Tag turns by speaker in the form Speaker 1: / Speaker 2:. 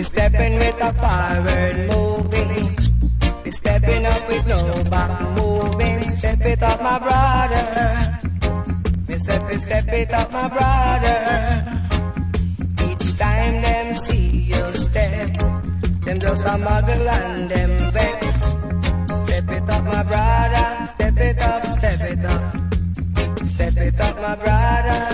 Speaker 1: We stepping with a forward moving. We stepping up with no back moving. Step it up, my brother. Me say we step it up, my brother. Each time them see you step, them just a muggle and them vex. Step it up, my brother. Step it up, step it up. Step it up, my brother.